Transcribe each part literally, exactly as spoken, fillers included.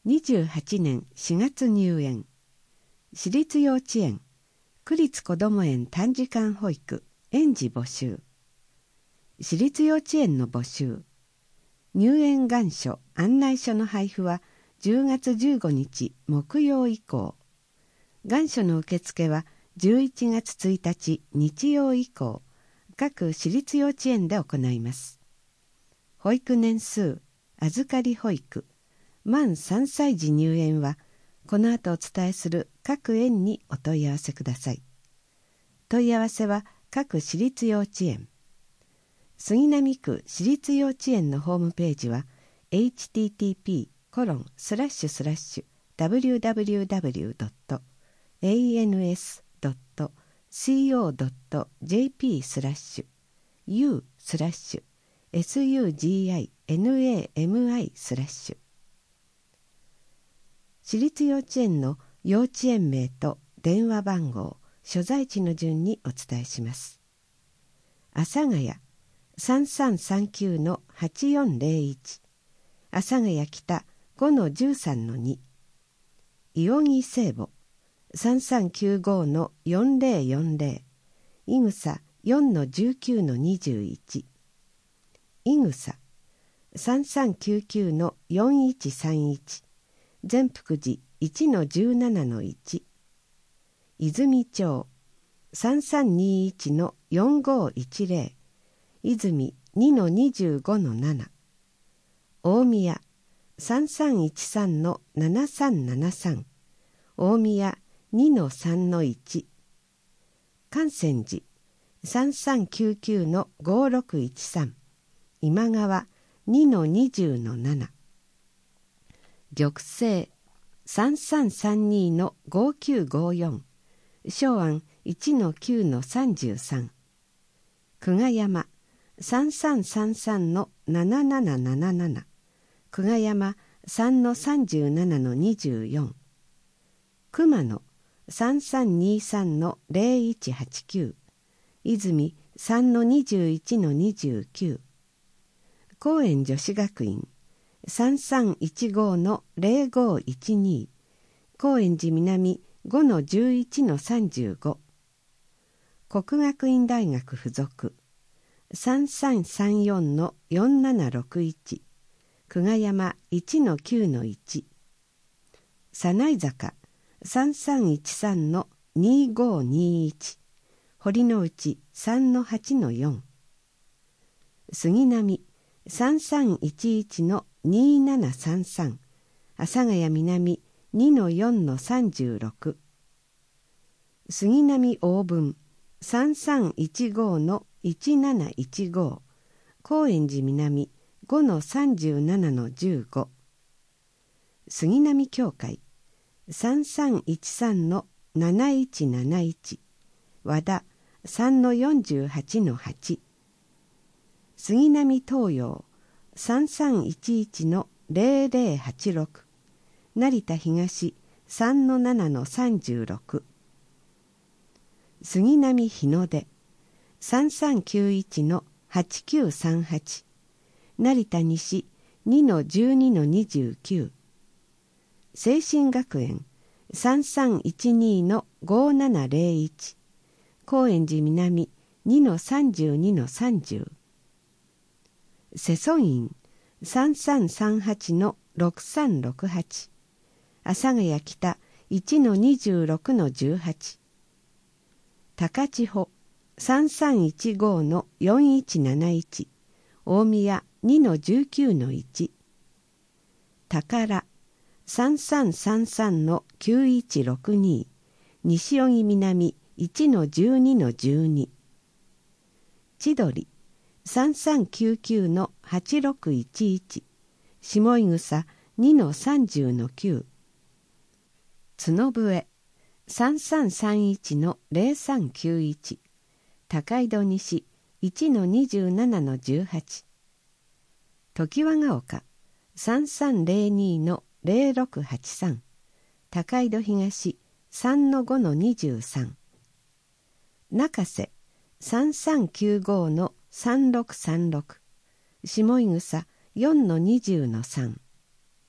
にじゅうはちねんしがつ入園。私立幼稚園、区立こども園短時間保育、園児募集。私立幼稚園の募集。入園願書、案内書の配布はじゅうがつじゅうごにち木曜以降。願書の受付はじゅういちがつついたち日曜以降、各私立幼稚園で行います。保育年数、預かり保育、満さんさい児入園は、この後お伝えする各園にお問い合わせください。問い合わせは各私立幼稚園。杉並区私立幼稚園のホームページは エイチティーティーピーコロンスラッシュスラッシュダブリューダブリューダブリュードットエーエヌエスドットコドットジェーピースラッシュ U スラッシュ エスユージーアイエヌエーエムアイ スラッシュ。私立幼稚園の幼稚園名と電話番号、所在地の順にお伝えします。阿佐ヶ谷 さんさんさんきゅうのはちよんゼロいち、阿佐ヶ谷北 ごのじゅうさんのに、伊予木聖母 さんさんきゅうごのよんゼロよんゼロ、伊草 よんのじゅうきゅうのにじゅういち、伊草 さんさんきゅうきゅうのよんいちさんいち、善福寺 いちのじゅうななのいち、泉町 さんさんにいちのよんごいちゼロ、泉 にのにじゅうごのなな、大宮 さんさんいちさんのななさんななさん、大宮 にのさんのいち、観泉寺 さんさんきゅうきゅうのごろくいちさん、今川 にのにじゅうのなな、玉成 さんさんさんにのごきゅうごよん、松庵 いちのきゅうのさんじゅうさん、久我山 さんさんさんさんのななななななな、久我山 さんのさんじゅうななのにじゅうよん、熊野 さんさんにさんのゼロいちはちきゅう、泉 さんのにじゅういちのにじゅうきゅう、高円女子学院 さんさんいちごのゼロごいちに、高円寺南 ごのじゅういちのさんじゅうご、国学院大学附属 さんさんさんよんのよんななろくいち、久我山 いちのきゅうのいち、早苗坂 さんさんいちさんのにごにいち、堀之内 さんのはちのよん、杉並 さんさんいちいちのにななさんさん、阿佐ヶ谷南 にのよんのさんじゅうろく、杉並大分 さんさんいちごのいちなないちご、高円寺南 ごのさんじゅうななのじゅうご、杉並教会 さんさんいちさんのなないちなないち、和田 さんのよんじゅうはちのはち、杉並東洋 さんさんいちいちのゼロゼロはちろく、成田東 さんのななのさんじゅうろく、杉並日の出 さんさんきゅういちのはちきゅうさんはち、成田西 にのじゅうにのにじゅうきゅう、聖心学園 さんさんいちにのごななゼロいち、高円寺南 にのさんじゅうにのさんじゅう、世祖院 さんさんさんはちのろくさんろくはち、阿佐ヶ谷北 いちのにじゅうろくのじゅうはち、高千穂 さんさんいちごのよんいちなないち、大宮 にのじゅうきゅうのいち、宝 さんさんさんさんのきゅういちろくに、西荻南 いちのじゅうにのじゅうに、千鳥 さんさんきゅうきゅうのはちろくいちいち、下井草 にのさんじゅうのきゅう、角笛 さんさんさんいちのゼロさんきゅういち、高井戸西 いちのにじゅうななのじゅうはち、常盤ヶ丘 さんさんゼロにのゼロろくはちさん、高井戸東 さんのごのにじゅうさん、中瀬 さんさんきゅうごのさんろくさんろく、下井草 よんのにじゅうのさん、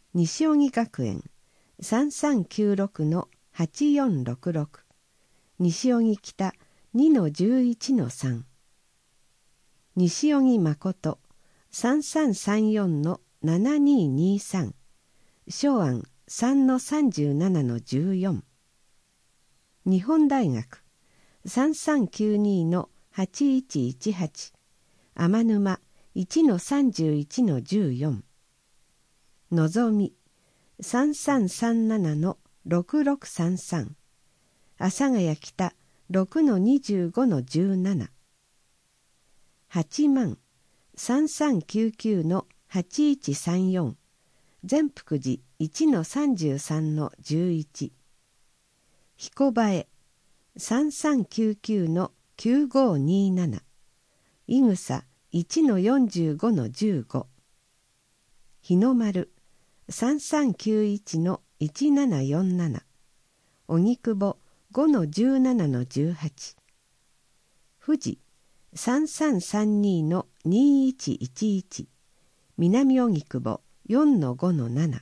西荻学園 さんさんきゅうろくのはちよんろくろく、西荻北 にのじゅういちのさん、西荻誠 さんさんさんよんのななににさん、松安 さんのさんじゅうななのじゅうよん、日本大学 さんさんきゅうにのはちいちいちはち、天沼 いちのさんじゅういちのじゅうよん、のぞみ さんさんさんななのろくろくさんさん、阿佐ヶ谷北 ろくのにじゅうごのじゅうなな、八幡 さんさんきゅうきゅうのはちいちさんよん、善福寺 いちのさんじゅうさんのじゅういち、彦映 さんさんきゅうきゅうのきゅうごになな、いぐさ いちのよんじゅうごのじゅうご、日の丸 さんさんきゅういちのいちななよんなな、荻窪 ごのじゅうななのじゅうはち、富士 さんさんさんにのにいちいちいち、南荻窪 よんのごのなな、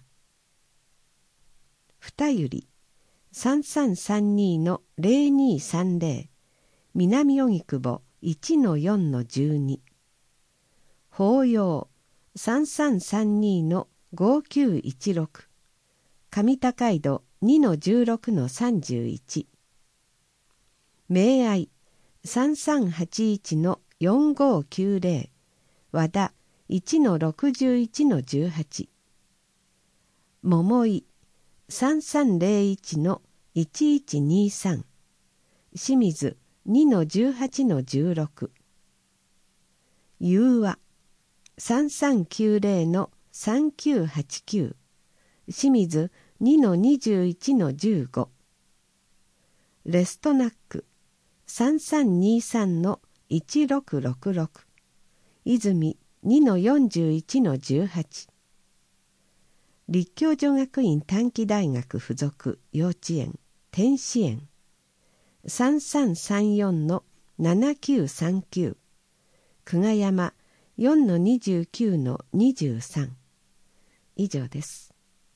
二百合 さんさんさんにのぜろにさんぜろ、南荻窪 いちのよんのじゅうに、法要 さんさんさんにのごきゅういちろく、上高井戸 にのじゅうろくのさんじゅういち、明愛 さんさんはちいちのよんごきゅうぜろ、和田 いちのろくじゅういちのじゅうはち、桃井 さんさんぜろいちのいちいちにさん、清水 にのじゅうはちのじゅうろく、融和 さんさんきゅうぜろのさんきゅうはちきゅう、清水 にのにじゅういちのじゅうご、レストナック さんさんにさんのいちろくろくろく、泉 にのよんじゅういちのじゅうはち、立教女学院短期大学附属幼稚園天使園 さんさんさんよんのななきゅうさんきゅう、久我山 よんのにじゅうきゅうのにじゅうさん、以上です。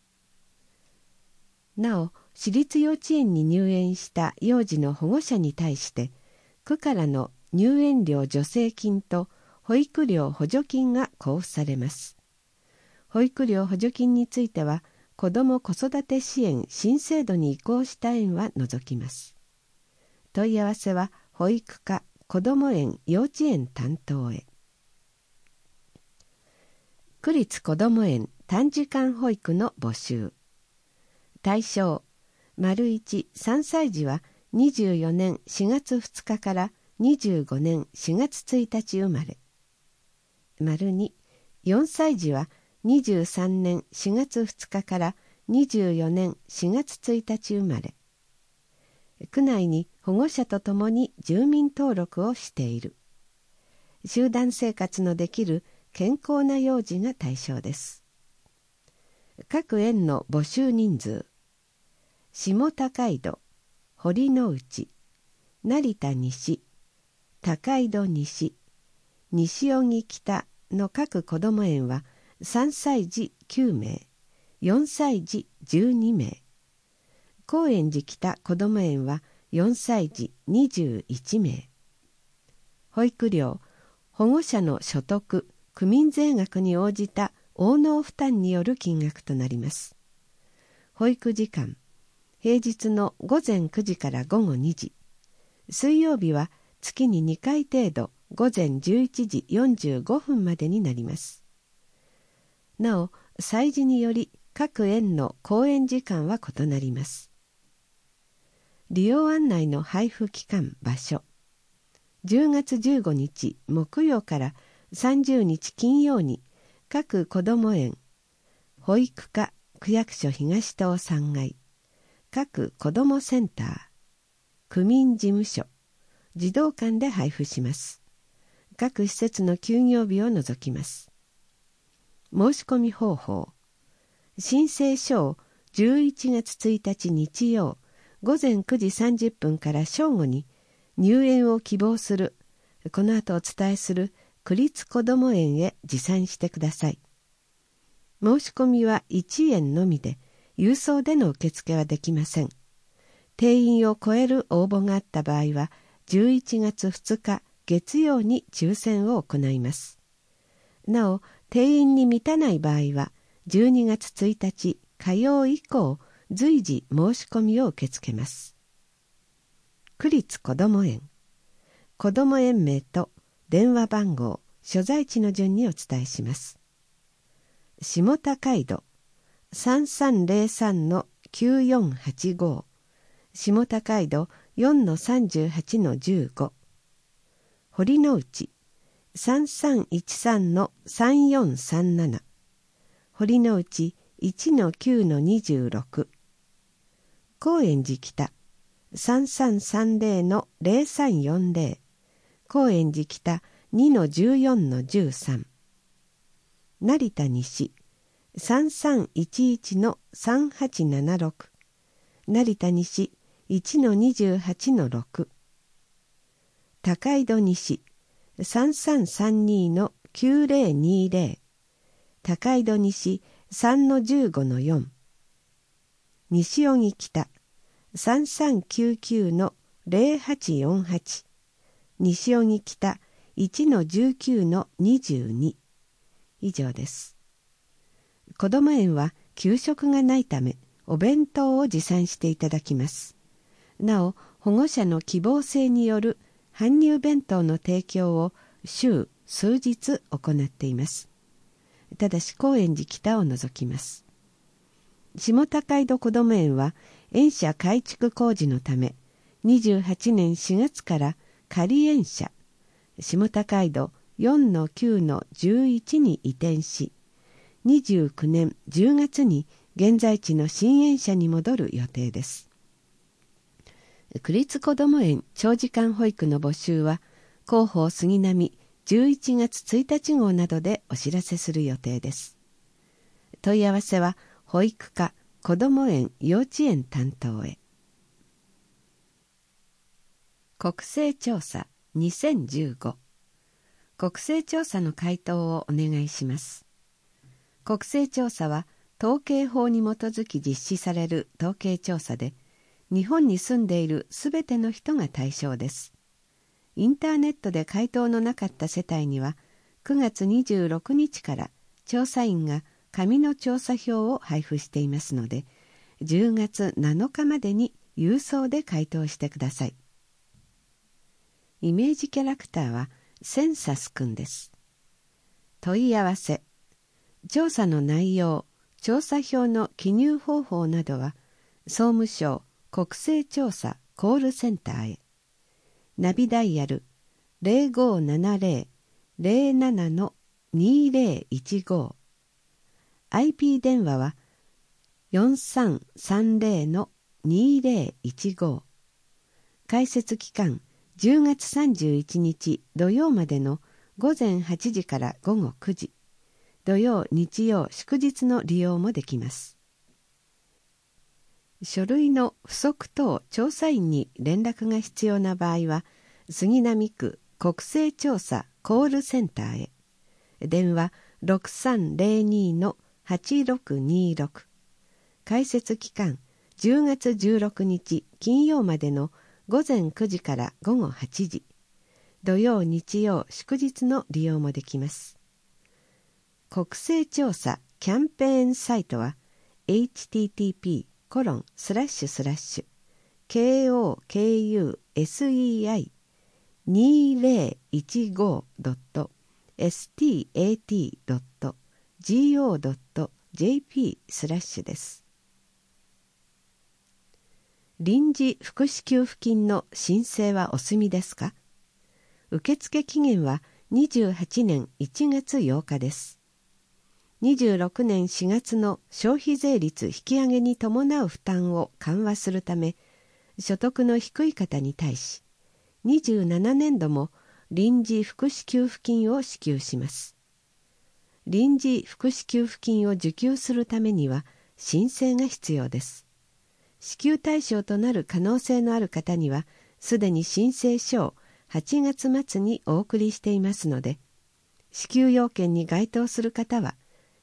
なお、私立幼稚園に入園した幼児の保護者に対して区からの入園料助成金と保育料補助金が交付されます。保育料補助金については子ども子育て支援新制度に移行した園は除きます。問い合わせは保育課こども園幼稚園担当へ。区立こども園短時間保育の募集。対象、丸いち、さんさい児はにじゅうよねんしがつふつかからにじゅうごねんしがつついたち生まれ。丸に、よんさい児はにじゅうさんねんしがつふつかからにじゅうよねんしがつついたち生まれ。区内に保護者とともに住民登録をしている。集団生活のできる健康な幼児が対象です。各園の募集人数。下高井戸、堀之内、成田西、高井戸西、西荻北の各こども園はさんさい児きゅうめい、よんさい児じゅうにめい。高円寺北こども園はよんさい児にじゅういちめい。保育料、保護者の所得、区民税額に応じた応納負担による金額となります。保育時間、平日のごぜんくじからごごにじ、水曜日は月ににかい程度ごぜんじゅういちじよんじゅうごふんまでになります。なお、催事により各園の公演時間は異なります。利用案内の配布期間・場所。じゅうがつじゅうごにち木曜からさんじゅうにち金曜に各こども園、保育課区役所東棟さんがい、各こどもセンター、区民事務所、児童館で配布します。各施設の休業日を除きます。申し込み方法。申請書をじゅういちがつついたち日曜ごぜんくじさんじゅっぷんから正午に入園を希望する、この後お伝えする区立こども園へ持参してください。 申し込みはいちえんのみで、郵送での受付はできません。定員を超える応募があった場合は、じゅういちがつふつか月曜に抽選を行います。なお、定員に満たない場合は、じゅうにがつついたち火曜以降、随時申し込みを受け付けます。区立こども園。こども園名と電話番号、所在地の順にお伝えします。下高井戸 さんさんぜろさんのきゅうよんはちご、下高井戸 よんのさんじゅうはちのじゅうご、堀之内 さんさんいちさんのさんよんさんなな、堀之内 いちのきゅうのにじゅうろく、高円寺北 さんさんさんぜろのぜろさんよんぜろ、高円寺北 にのじゅうよんのじゅうさん、成田西 さんさんいちいちのさんはちななろく、成田西 いちのにじゅうはちのろく、高井戸西 さんさんさんにのきゅうぜろにぜろ、高井戸西 さんのじゅうごのよん、西荻北 さんさんきゅうきゅうのぜろはちよんはち、西荻北 いちのじゅうきゅうのにじゅうに。以上です。こども園は給食がないため、お弁当を持参していただきます。なお、保護者の希望性による搬入弁当の提供を週数日行っています。ただし高円寺北を除きます。下高井戸こども園は園舎改築工事のため、にじゅうはちねんしがつから仮園舎下高井戸 よんのきゅうのじゅういち に移転し、にじゅうきゅうねんじゅうがつに現在地の新園舎に戻る予定です。区立こども園長時間保育の募集は広報杉並じゅういちがつついたち号などでお知らせする予定です。問い合わせは保育課こども園幼稚園担当へ。国勢調査にせんじゅうご、国勢調査の回答をお願いします。国勢調査は統計法に基づき実施される統計調査で、日本に住んでいるすべての人が対象です。インターネットで回答のなかった世帯には、くがつにじゅうろくにちから調査員が紙の調査票を配布していますので、じゅうがつなのかまでに郵送で回答してください。イメージキャラクターはセンサスくんです。問い合わせ、調査の内容、調査票の記入方法などは、総務省国勢調査コールセンターへ。ナビダイヤル ぜろごななぜろ ぜろなな にぜろいちご、アイピー 電話はよんさんさんぜろ にぜろいちご、開設期間じゅうがつさんじゅういちにち土曜までのごぜんはちじからごごくじ、土曜、日曜、祝日の利用もできます。書類の不足等調査員に連絡が必要な場合は、杉並区国勢調査コールセンターへ。電話 ろくさんぜろにのはちろくにろく。開設期間じゅうがつじゅうろくにち金曜までのごぜんくじからごごはちじ、土曜、日曜、祝日の利用もできます。国勢調査キャンペーンサイトは エイチティーティーピーコロンスラッシュスラッシュ ケーオーケーユーエスイーアイにぜろいちごドットエスティーエーティードットジーオードットジェーピー スラッシュです。臨時福祉給付金の申請はお済みですか？受付期限はにじゅうはちねんいちがつようかです。にじゅうろくねんしがつの消費税率引き上げに伴う負担を緩和するため、所得の低い方に対し、にじゅうななねんども臨時福祉給付金を支給します。臨時福祉給付金を受給するためには申請が必要です。支給対象となる可能性のある方には、すでに申請書をはちがつまつにお送りしていますので、支給要件に該当する方は、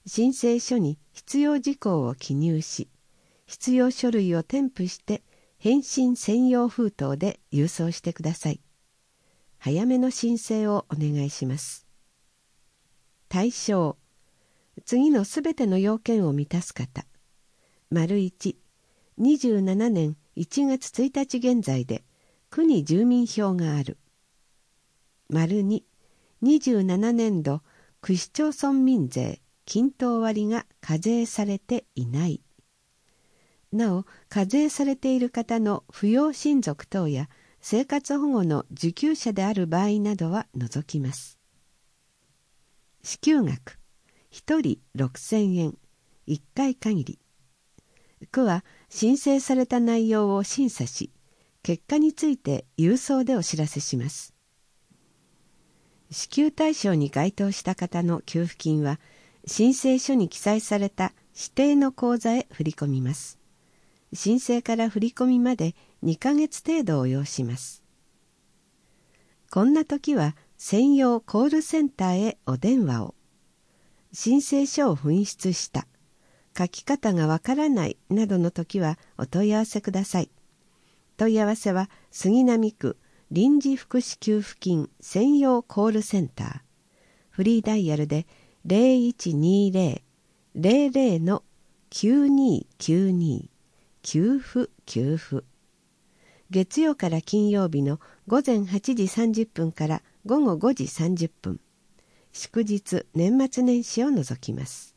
申請書に必要事項を記入し、必要書類を添付して返信専用封筒で郵送してください。早めの申請をお願いします。対象、次のすべての要件を満たす方。丸いち、にじゅうななねんいちがつついたち現在で区に住民票がある。丸に、にじゅうななねんど区市町村民税均等割が課税されていない。なお、課税されている方の扶養親族等や生活保護の受給者である場合などは除きます。支給額、ひとりろくせんえん、いっかい限り。区は申請された内容を審査し、結果について郵送でお知らせします。支給対象に該当した方の給付金は、申請書に記載された指定の口座へ振り込みます。申請から振り込みまでにかげつ程度を要します。こんな時は専用コールセンターへお電話を。申請書を紛失した、書き方がわからないなどの時はお問い合わせください。問い合わせは杉並区臨時福祉給付金専用コールセンター。フリーダイヤルで ゼロいちにゼロ ゼロゼロのきゅうにきゅうに 給付給付。月曜から金曜日のごぜんはちじさんじゅっぷんからごごごじさんじゅっぷん。祝日年末年始を除きます。